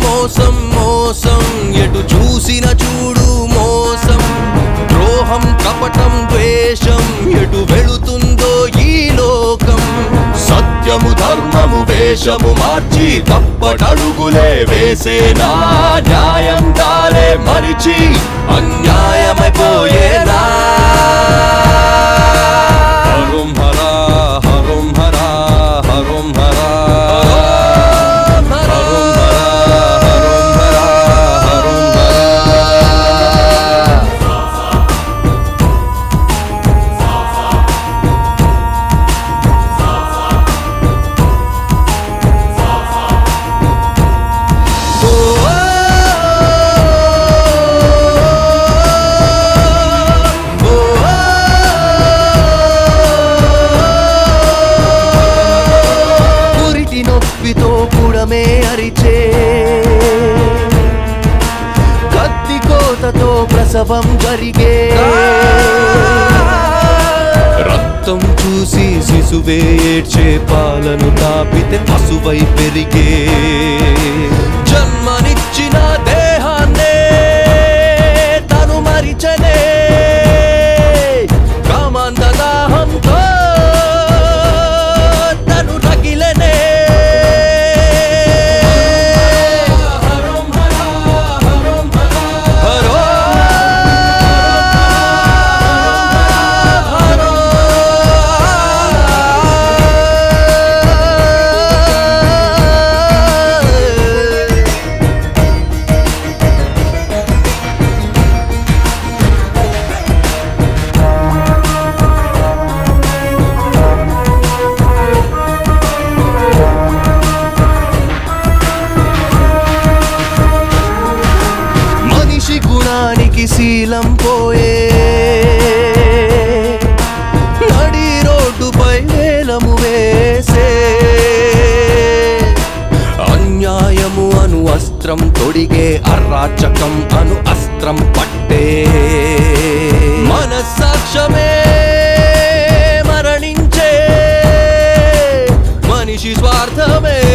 మోసం మోసం ఎటు చూసిన చూడు మోసం ద్రోహం కపటం ద్వేషం ఎటు వెళుతుందో ఈ లోకం సత్యము ధర్మము వేషము మార్చి తప్పటడుగులే వేసేనా న్యాయం దారే మరిచి అన్యాయమైపోయేనా హరం హరా హరం హరా హరం హరా పుడమే అరిచే కత్తి కోతతో ప్రసవం జరిగే రక్తం చూసి శిశువే ఏడ్చే పాలను తాపితే పశువై పెరిగే జన్మనిచ్చిన దేహాన్నే తను మరిచనే కామాంధ దాహంతో తను రగిలనే గుణానికి శీలం పోయే నడి రోడ్డుపై వేలము వేసే అన్యాయము అను అస్త్రం తొడిగే అరాచకం అను అస్త్రం పట్టే మనస్సాక్ష్యమే మరణించే మనిషి స్వార్థమే